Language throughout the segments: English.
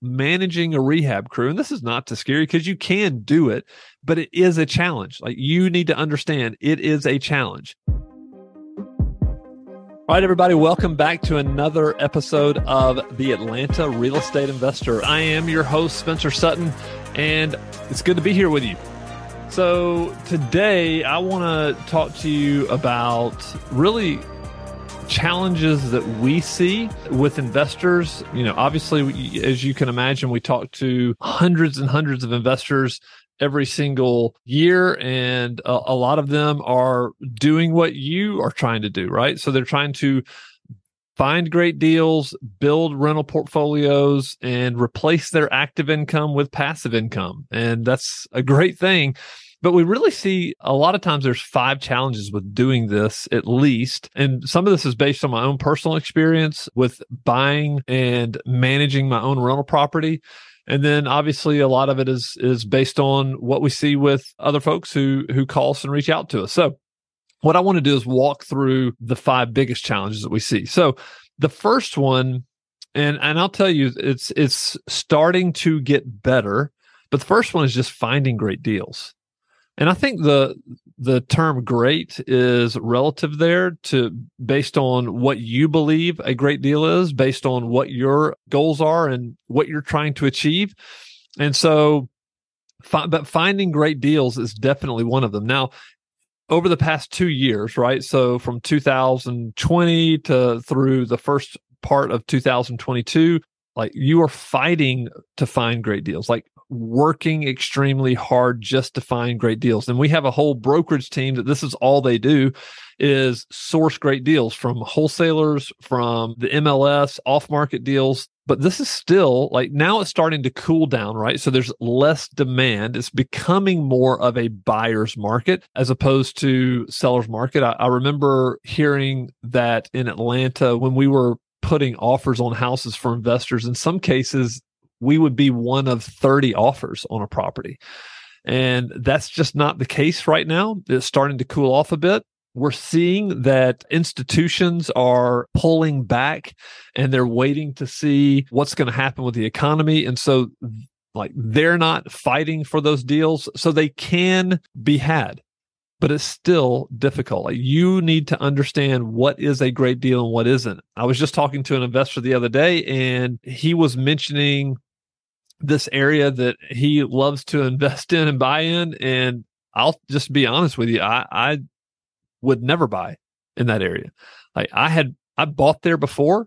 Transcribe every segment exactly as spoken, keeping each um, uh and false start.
managing a rehab crew, and this is not too scary because you can do it, but it is a challenge. Like, you need to understand it is a challenge. All right, everybody, welcome back to another episode of The Atlanta Real Estate Investor. I am your host, Spencer Sutton, and it's good to be here with you. So today I want to talk to you about really challenges that we see with investors. You know, obviously, as you can imagine, we talk to hundreds and hundreds of investors every single year, and a, a lot of them are doing what you are trying to do, right? So they're trying to find great deals, build rental portfolios, and replace their active income with passive income. And that's a great thing. But we really see a lot of times there's five challenges with doing this, at least. And some of this is based on my own personal experience with buying and managing my own rental property. And then obviously a lot of it is is based on what we see with other folks who who call us and reach out to us. So what I want to do is walk through the five biggest challenges that we see. So the first one, and and I'll tell you, it's it's starting to get better, but the first one is just finding great deals. And I think the the term great is relative there to based on what you believe a great deal is, based on what your goals are and what you're trying to achieve. And so, fi- but finding great deals is definitely one of them. Now, over the past two years, right? So from two thousand twenty to through the first part of two thousand twenty-two, like, you are fighting to find great deals, like working extremely hard just to find great deals. And we have a whole brokerage team that this is all they do is source great deals from wholesalers, from the M L S, off-market deals. But this is still, like, now it's starting to cool down, right? So there's less demand. It's becoming more of a buyer's market as opposed to seller's market. I, I remember hearing that in Atlanta when we were putting offers on houses for investors, in some cases, we would be one of thirty offers on a property. And that's just not the case right now. It's starting to cool off a bit. We're seeing that institutions are pulling back and they're waiting to see what's going to happen with the economy. And so, like, they're not fighting for those deals. So they can be had, but it's still difficult. Like, you need to understand what is a great deal and what isn't. I was just talking to an investor the other day, and he was mentioning this area that he loves to invest in and buy in. And I'll just be honest with you, I, I would never buy in that area. Like, I had, I bought there before,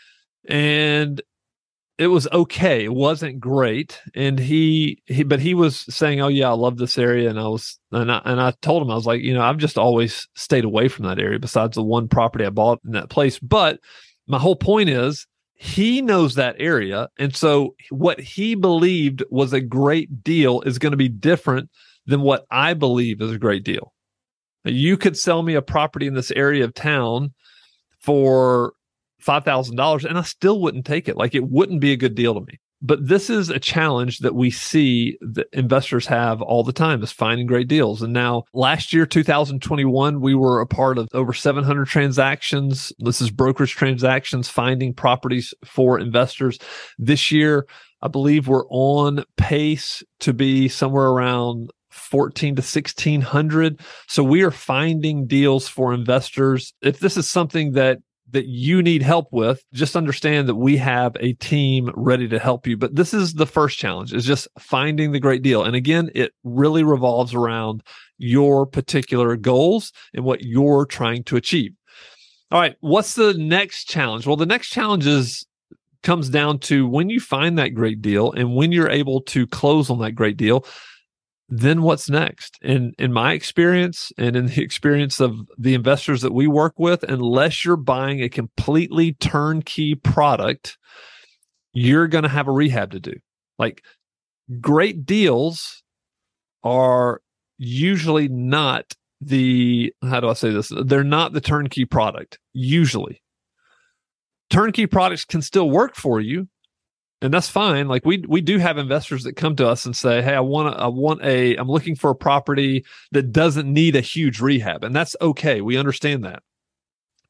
and it was okay. It wasn't great. And he, he, but he was saying, "Oh yeah, I love this area." And I was, and I, and I told him, I was like, you know, I've just always stayed away from that area besides the one property I bought in that place. But my whole point is, he knows that area. And so what he believed was a great deal is going to be different than what I believe is a great deal. You could sell me a property in this area of town for five thousand dollars and I still wouldn't take it. Like, it wouldn't be a good deal to me. But this is a challenge that we see that investors have all the time, is finding great deals. And now last year, two thousand twenty-one, we were a part of over seven hundred transactions. This is brokerage transactions, finding properties for investors. This year, I believe we're on pace to be somewhere around fourteen to sixteen hundred. So we are finding deals for investors. If this is something that that you need help with, just understand that we have a team ready to help you. But this is the first challenge, is just finding the great deal. And again, it really revolves around your particular goals and what you're trying to achieve. All right. What's the next challenge? Well, the next challenge is comes down to when you find that great deal and when you're able to close on that great deal, then what's next? In in my experience and in the experience of the investors that we work with, unless you're buying a completely turnkey product, you're going to have a rehab to do. Like, great deals are usually not the, how do I say this? They're not the turnkey product, usually. Turnkey products can still work for you, and that's fine. Like, we we do have investors that come to us and say, "Hey, I want I want a I'm looking for a property that doesn't need a huge rehab," and that's okay. We understand that.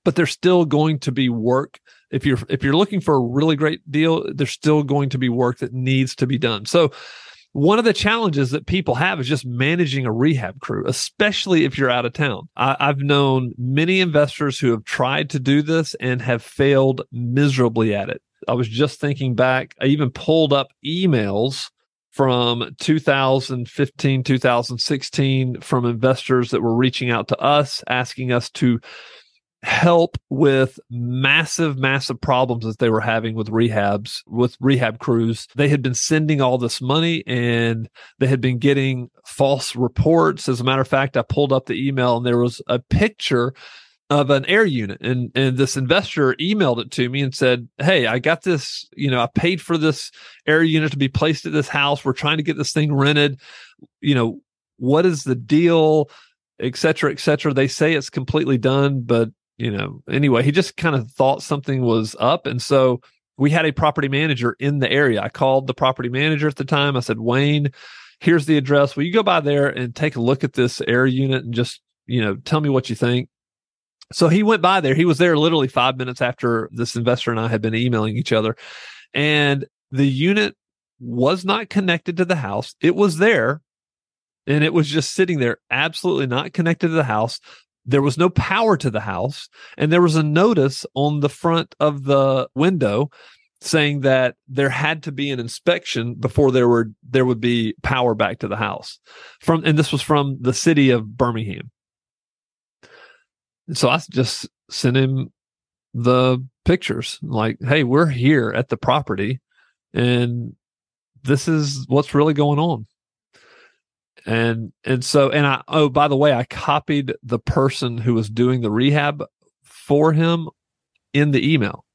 but there's still going to be work. If you're if you're looking for a really great deal, there's still going to be work that needs to be done. So one of the challenges that people have is just managing a rehab crew, especially if you're out of town. I, I've known many investors who have tried to do this and have failed miserably at it. I was just thinking back, I even pulled up emails from two thousand fifteen, two thousand sixteen from investors that were reaching out to us, asking us to help with massive, massive problems that they were having with rehabs, with rehab crews. They had been sending all this money and they had been getting false reports. As a matter of fact, I pulled up the email and there was a picture of an air unit, and, and this investor emailed it to me and said, hey, I got this, you know, I paid for this air unit to be placed at this house. We're trying to get this thing rented. You know, what is the deal, et cetera, et cetera. They say it's completely done, but you know, anyway, he just kind of thought something was up. And so we had a property manager in the area. I called the property manager at the time. I said, Wayne, here's the address. Will you go by there and take a look at this air unit and just, you know, tell me what you think? So he went by there. He was there literally five minutes after this investor and I had been emailing each other. And the unit was not connected to the house. It was there and it was just sitting there, absolutely not connected to the house. There was no power to the house, and there was a notice on the front of the window saying that there had to be an inspection before there were there would be power back to the house. From and this was from the city of Birmingham. And so I just sent him the pictures, like, "Hey, we're here at the property, and this is what's really going on." And, and so, and I, oh, by the way, I copied the person who was doing the rehab for him in the email.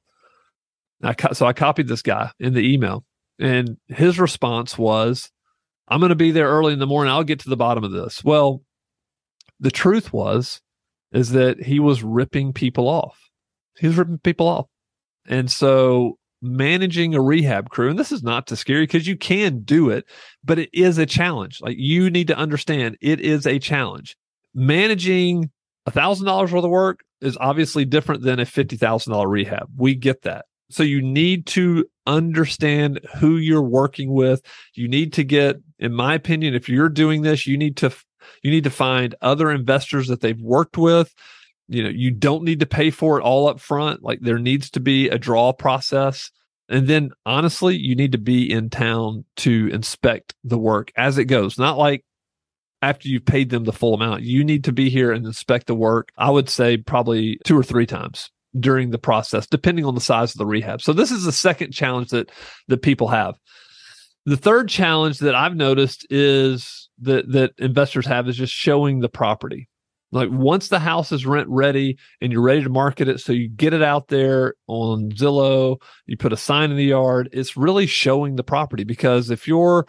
I, so I copied this guy in the email, and his response was, I'm going to be there early in the morning. I'll get to the bottom of this. Well, the truth was, is that he was ripping people off. He was ripping people off. And so managing a rehab crew, and this is not to scare you because you can do it, but it is a challenge. Like, you need to understand it is a challenge. Managing a thousand dollars worth of work is obviously different than a fifty thousand dollars rehab. We get that. So you need to understand who you're working with. You need to get, in my opinion, if you're doing this, you need to, you need to find other investors that they've worked with. You know, you don't need to pay for it all up front. Like, there needs to be a draw process. And then honestly, you need to be in town to inspect the work as it goes. Not like after you've paid them the full amount. You need to be here and inspect the work. I would say probably two or three times during the process, depending on the size of the rehab. So this is the second challenge that, that people have. The third challenge that I've noticed is that, that investors have is just showing the property. Like, once the house is rent ready and you're ready to market it, so you get it out there on Zillow, you put a sign in the yard, it's really showing the property. Because if you're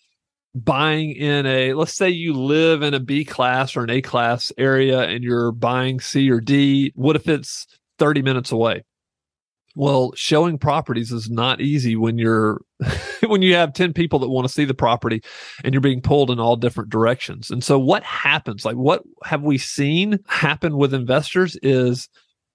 buying in a, let's say you live in a B class or an A class area and you're buying C or D, what if it's thirty minutes away? Well, showing properties is not easy when you're when you have ten people that want to see the property and you're being pulled in all different directions. And so what happens, like what have we seen happen with investors is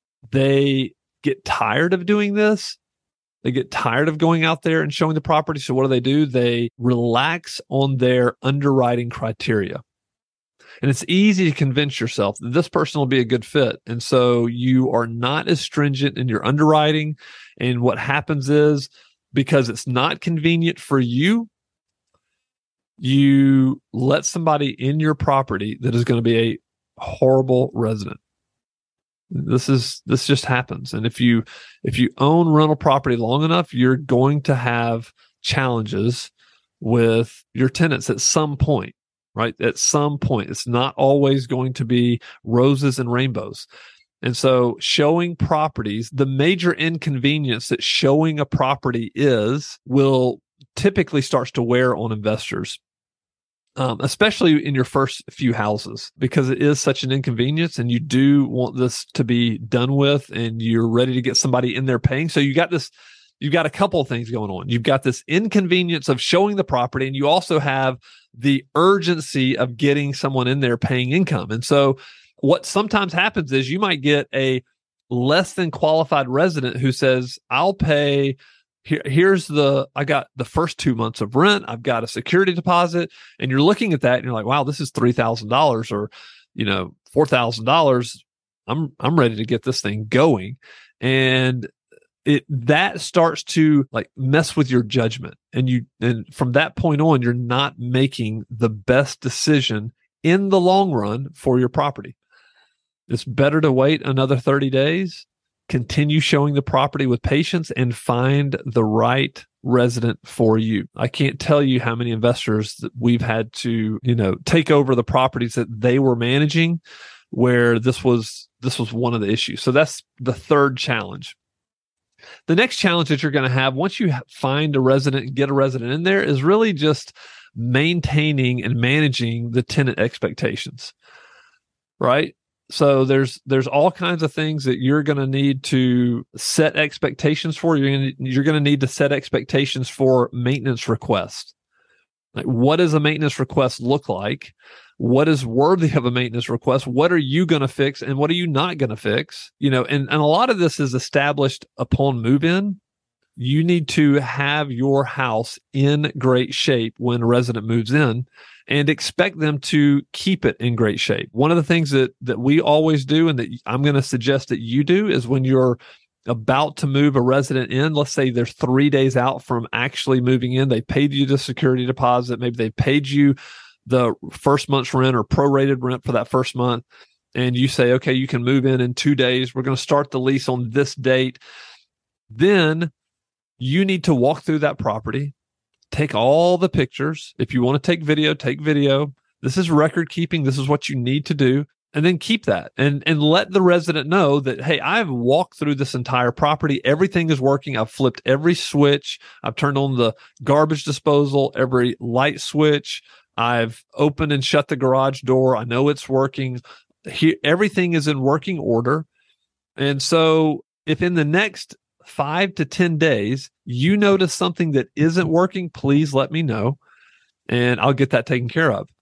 they get tired of doing this. They get tired of going out there and showing the property. So what do they do? They relax on their underwriting criteria. And it's easy to convince yourself that this person will be a good fit. And so you are not as stringent in your underwriting. And what happens is, because it's not convenient for you, you let somebody in your property that is going to be a horrible resident. This is, this just happens. And if you, if you own rental property long enough, you're going to have challenges with your tenants at some point. Right? At some point, it's not always going to be roses and rainbows. And so showing properties, the major inconvenience that showing a property is, will typically starts to wear on investors, um, especially in your first few houses, because it is such an inconvenience and you do want this to be done with and you're ready to get somebody in there paying. So you got this, you've got a couple of things going on. You've got this inconvenience of showing the property, and you also have the urgency of getting someone in there paying income. And so what sometimes happens is you might get a less than qualified resident who says, I'll pay, here, here's the, I got the first two months of rent, I've got a security deposit, and you're looking at that and you're like, wow, this is three thousand dollars or, you know, four thousand dollars. I'm, I'm ready to get this thing going. And it, that starts to like mess with your judgment. And you, and from that point on, you're not making the best decision in the long run for your property. It's better to wait another thirty days, continue showing the property with patience, and find the right resident for you. I can't tell you how many investors that we've had to, you know, take over the properties that they were managing where this was, this was one of the issues. So that's the third challenge. The next challenge that you're going to have once you find a resident and get a resident in there is really just maintaining and managing the tenant expectations, right? So there's there's all kinds of things that you're going to need to set expectations for. You're going to, you're going to need to set expectations for maintenance requests. Like, what does a maintenance request look like? What is worthy of a maintenance request? What are you going to fix and what are you not going to fix? You know, and, and a lot of this is established upon move-in. You need to have your house in great shape when a resident moves in and expect them to keep it in great shape. One of the things that, that we always do and that I'm going to suggest that you do is when you're about to move a resident in, let's say they're three days out from actually moving in, they paid you the security deposit, maybe they paid you the first month's rent or prorated rent for that first month, and you say, okay, you can move in in two days. We're going to start the lease on this date. Then you need to walk through that property, take all the pictures. If you want to take video, take video. This is record keeping. This is what you need to do. And then keep that and, and let the resident know that, hey, I've walked through this entire property. Everything is working. I've flipped every switch. I've turned on the garbage disposal, every light switch. I've opened and shut the garage door. I know it's working. He, everything is in working order. And so if in the next five to ten days, you notice something that isn't working, please let me know and I'll get that taken care of.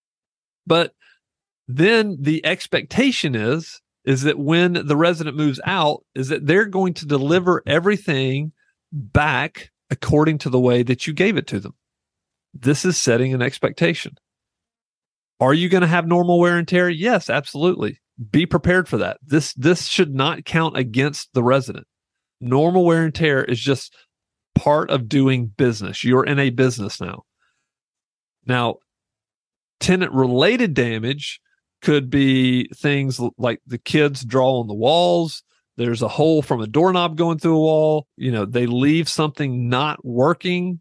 But then the expectation is, is that when the resident moves out, is that they're going to deliver everything back according to the way that you gave it to them. This is setting an expectation. Are you going to have normal wear and tear? Yes, absolutely. Be prepared for that. This, this should not count against the resident. Normal wear and tear is just part of doing business. You're in a business now. Now, tenant-related damage could be things like the kids draw on the walls. There's a hole from a doorknob going through a wall. You know, they leave something not working.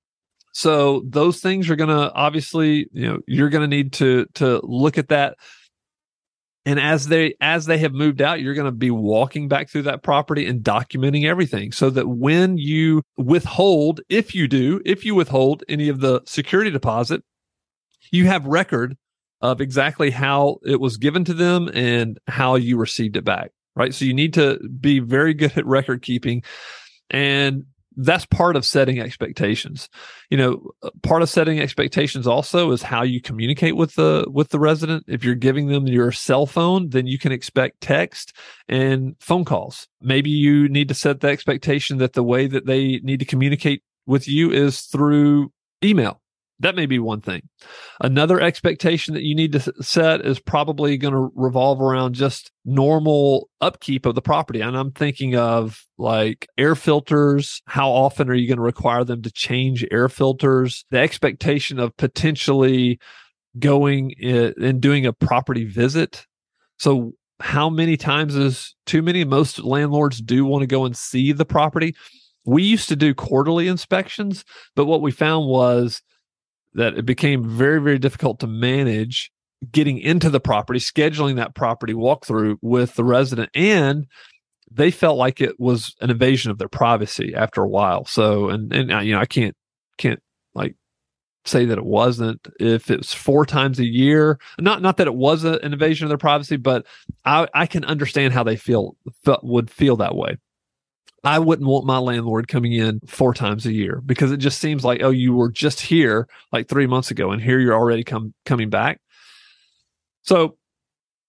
So those things are going to obviously, you know, you're going to need to to look at that. And as they as they have moved out, you're going to be walking back through that property and documenting everything so that when you withhold, if you do, if you withhold any of the security deposit, you have record of exactly how it was given to them and how you received it back, right? So you need to be very good at record keeping. And that's part of setting expectations. You know, part of setting expectations also is how you communicate with the with the resident. If you're giving them your cell phone, then you can expect text and phone calls. Maybe you need to set the expectation that the way that they need to communicate with you is through email. That may be one thing. Another expectation that you need to set is probably going to revolve around just normal upkeep of the property. And I'm thinking of like air filters. How often are you going to require them to change air filters? The expectation of potentially going and doing a property visit. So how many times is too many? Most landlords do want to go and see the property. We used to do quarterly inspections, but what we found was that it became very, very difficult to manage getting into the property, scheduling that property walkthrough with the resident, and they felt like it was an invasion of their privacy after a while. So, and and you know, I can't can't like say that it wasn't. If it's four times a year, not not that it was a, an invasion of their privacy, but I I can understand how they feel felt, would feel that way. I wouldn't want my landlord coming in four times a year because it just seems like, oh, you were just here like three months ago and here you're already come coming back. So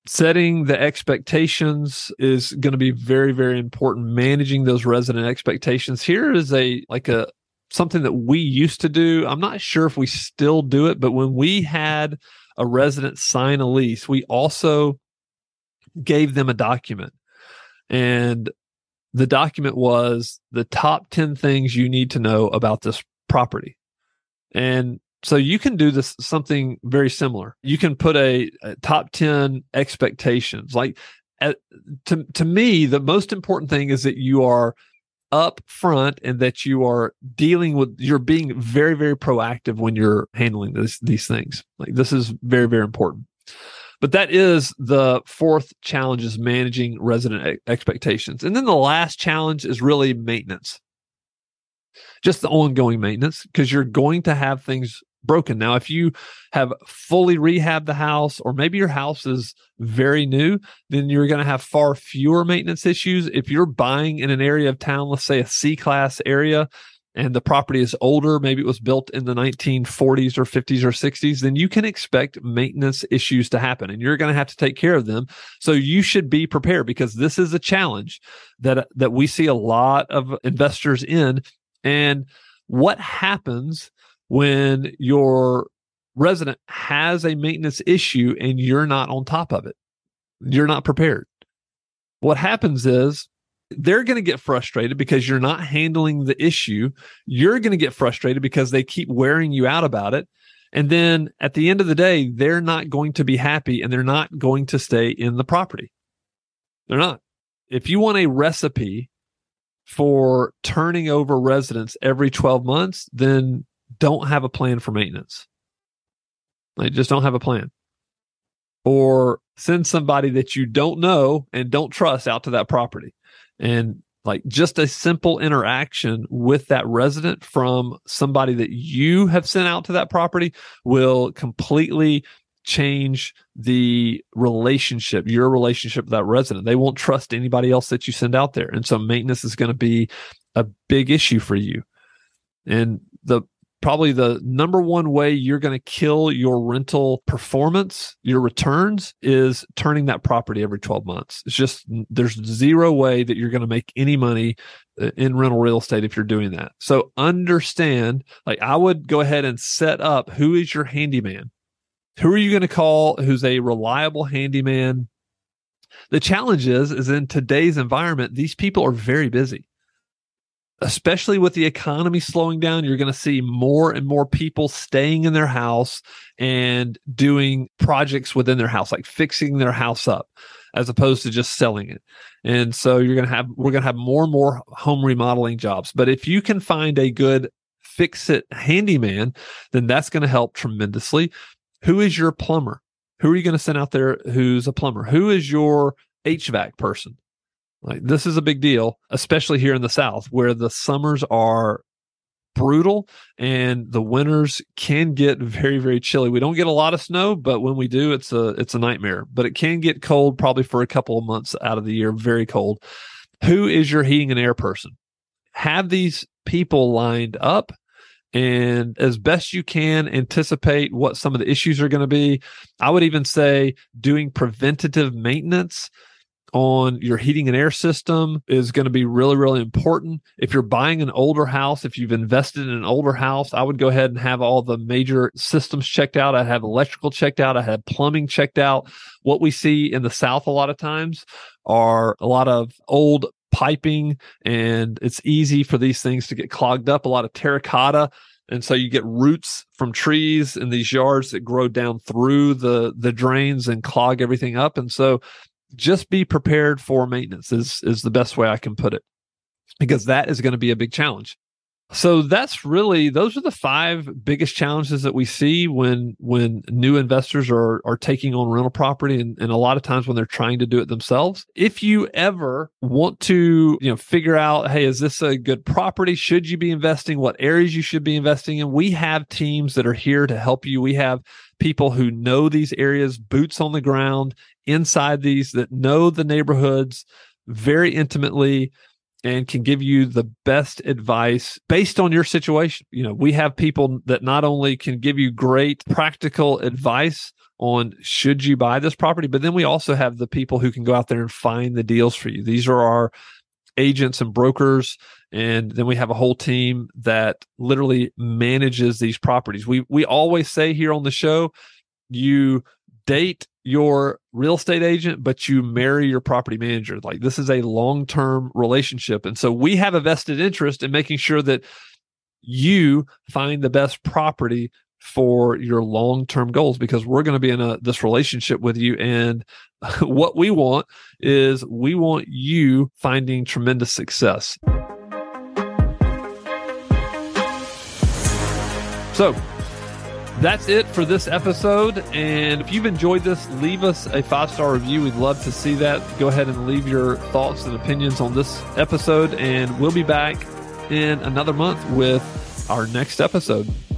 setting the expectations is going to be very, very important. Managing those resident expectations. Here is a like a something that we used to do. I'm not sure if we still do it, but when we had a resident sign a lease, we also gave them a document. And the document was the top ten things you need to know about this property. And so you can do this something very similar. You can put a, a top ten expectations. Like uh, to to me, the most important thing is that you are up front and that you are dealing with, you're being very, very proactive when you're handling this, these things. Like this is very, very important. But that is the fourth challenge, is managing resident e- expectations. And then the last challenge is really maintenance. Just the ongoing maintenance, because you're going to have things broken. Now, if you have fully rehabbed the house, or maybe your house is very new, then you're going to have far fewer maintenance issues. If you're buying in an area of town, let's say a C-class area, and the property is older, maybe it was built in the nineteen forties or fifties or sixties, then you can expect maintenance issues to happen, and you're going to have to take care of them. So you should be prepared, because this is a challenge that, that we see a lot of investors in. And what happens when your resident has a maintenance issue and you're not on top of it? You're not prepared. What happens is they're going to get frustrated because you're not handling the issue. You're going to get frustrated because they keep wearing you out about it. And then at the end of the day, they're not going to be happy, and they're not going to stay in the property. They're not. If you want a recipe for turning over residents every twelve months, then don't have a plan for maintenance. Like, just don't have a plan. Or send somebody that you don't know and don't trust out to that property. And like just a simple interaction with that resident from somebody that you have sent out to that property will completely change the relationship, your relationship with that resident. They won't trust anybody else that you send out there. And so maintenance is going to be a big issue for you. And the probably the number one way you're going to kill your rental performance, your returns, is turning that property every twelve months. It's just, there's zero way that you're going to make any money in rental real estate if you're doing that. So understand, like I would go ahead and set up, who is your handyman? Who are you going to call who's a reliable handyman? The challenge is, is in today's environment, these people are very busy. Especially with the economy slowing down, you're going to see more and more people staying in their house and doing projects within their house, like fixing their house up, as opposed to just selling it. And so you're going to have, we're going to have more and more home remodeling jobs. But if you can find a good fix-it handyman, then that's going to help tremendously. Who is your plumber? Who are you going to send out there who's a plumber? Who is your H V A C person? Like, this is a big deal, especially here in the South, where the summers are brutal and the winters can get very, very chilly. We don't get a lot of snow, but when we do, it's a it's a nightmare. But it can get cold probably for a couple of months out of the year, very cold. Who is your heating and air person? Have these people lined up, and as best you can, anticipate what some of the issues are going to be. I would even say doing preventative maintenance on your heating and air system is going to be really, really important. If you're buying an older house, if you've invested in an older house, I would go ahead and have all the major systems checked out. I have electrical checked out. I have plumbing checked out. What we see in the South a lot of times are a lot of old piping, and it's easy for these things to get clogged up, a lot of terracotta. And so you get roots from trees in these yards that grow down through the, the drains and clog everything up. And so just be prepared for maintenance is, is the best way I can put it, because that is going to be a big challenge. So that's really, those are the five biggest challenges that we see when, when new investors are, are taking on rental property, and, and a lot of times when they're trying to do it themselves. If you ever want to, you know, figure out, hey, is this a good property? Should you be investing? What areas you should be investing in? We have teams that are here to help you. We have people who know these areas, boots on the ground inside these, that know the neighborhoods very intimately. and can give you the best advice based on your situation. You know, we have people that not only can give you great practical advice on should you buy this property, but then we also have the people who can go out there and find the deals for you. These are our agents and brokers. And then we have a whole team that literally manages these properties. We we always say here on the show, you date your real estate agent, but you marry your property manager. Like, this is a long-term relationship. And so we have a vested interest in making sure that you find the best property for your long-term goals, because we're going to be in a, this relationship with you. And what we want is we want you finding tremendous success. So that's it for this episode. And if you've enjoyed this, leave us a five-star review. We'd love to see that. Go ahead and leave your thoughts and opinions on this episode. And we'll be back in another month with our next episode.